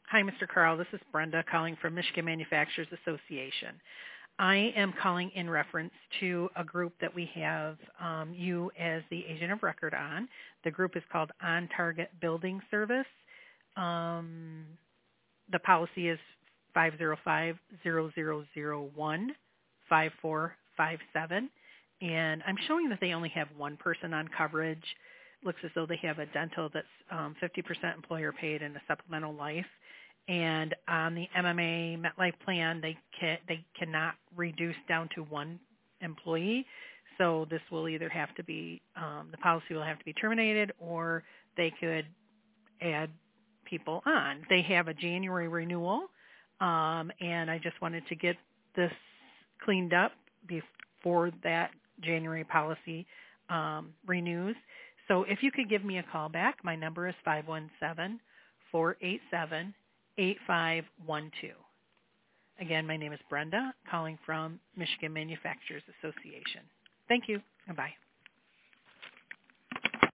Hi, Mr. Carl. This is Brenda calling from Michigan Manufacturers Association. I am calling in reference to a group that we have you as the agent of record on. The group is called On Target Building Service. The policy is 505-0001-5457. And I'm showing that they only have one person on coverage. Looks as though they have a dental that's 50% employer paid and a supplemental life. And on the MMA MetLife plan, they cannot reduce down to one employee. So this will either have to be, the policy will have to be terminated, or they could add people on. They have a January renewal, and I just wanted to get this cleaned up before that January policy renews. So if you could give me a call back, my number is 517-487-8512. Again, my name is Brenda, calling from Michigan Manufacturers Association. Thank you. Bye.